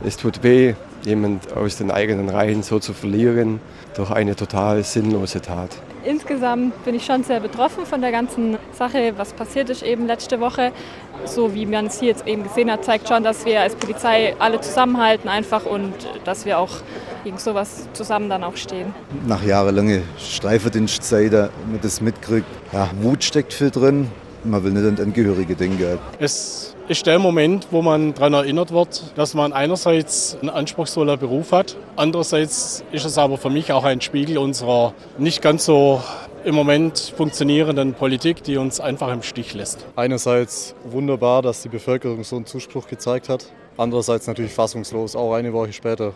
Es tut weh, jemand aus den eigenen Reihen so zu verlieren durch eine total sinnlose Tat. Insgesamt bin ich schon sehr betroffen von der ganzen Sache, was passiert ist eben letzte Woche. So wie man es hier jetzt eben gesehen hat, zeigt schon, dass wir als Polizei alle zusammenhalten einfach und dass wir auch gegen sowas zusammen dann auch stehen. Nach jahrelanger Streifendienstzeit, man das mitkriegt, ja, Wut steckt viel drin, man will nicht an Angehörige denken. Es ist der Moment, wo man daran erinnert wird, dass man einerseits einen anspruchsvollen Beruf hat, andererseits ist es aber für mich auch ein Spiegel unserer nicht ganz so im Moment funktionierenden Politik, die uns einfach im Stich lässt. Einerseits wunderbar, dass die Bevölkerung so einen Zuspruch gezeigt hat, andererseits natürlich fassungslos, auch eine Woche später.